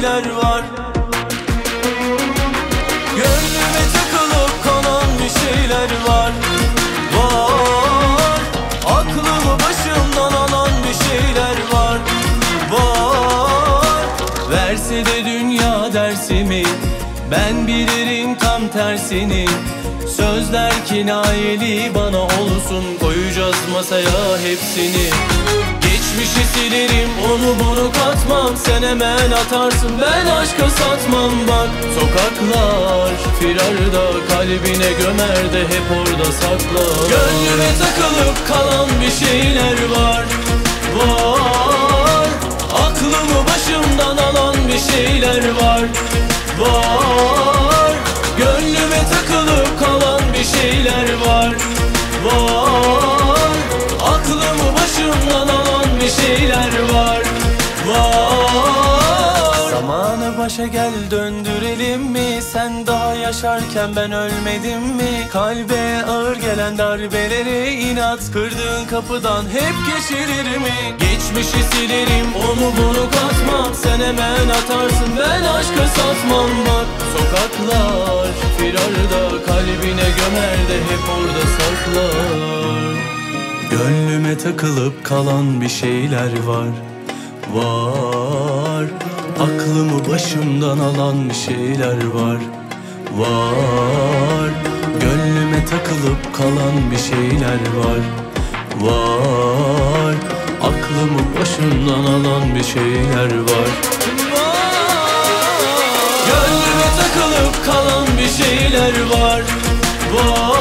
şeyler var. Gönlüme takılıp kalan bir şeyler var. Var. Aklımı başımdan alan bir şeyler var. Var. Verse de dünya dersimi, ben bilirim tam tersini. Sözler kinayeli bana olsun, koyacağız masaya hepsini. Geçmişi silerim, onu bunu katmam, sen hemen atarsın, ben aşka satmam. Bak sokaklar firarda, kalbine gömer de hep orada saklar. Gönlüme takılıp kalan bir şeyler var. Var. Aklımı başımdan alan bir şeyler var. Var. Gönlüme takılıp kalan bir şeyler var. Var. Aklımı başımdan alan bir şeyler var. Var. Zamanı başa gel döndürelim mi? Sen daha yaşarken ben ölmedim mi? Kalbe ağır gelen darbeleri inat, kırdığın kapıdan hep geçirir mi? Geçmişi silerim, onu bunu katmam, sen hemen atarsın, ben aşkı satmam. Bak sokaklar firarda, kalbine gömer de hep orada saklar. Gönlüme takılıp kalan bir şeyler var. Var. Aklımı başımdan alan bir şeyler var. Var. Gönlüme takılıp kalan bir şeyler var. Var. Aklımı başımdan alan bir şeyler var. Var. Gönlüme takılıp kalan bir şeyler var. Var.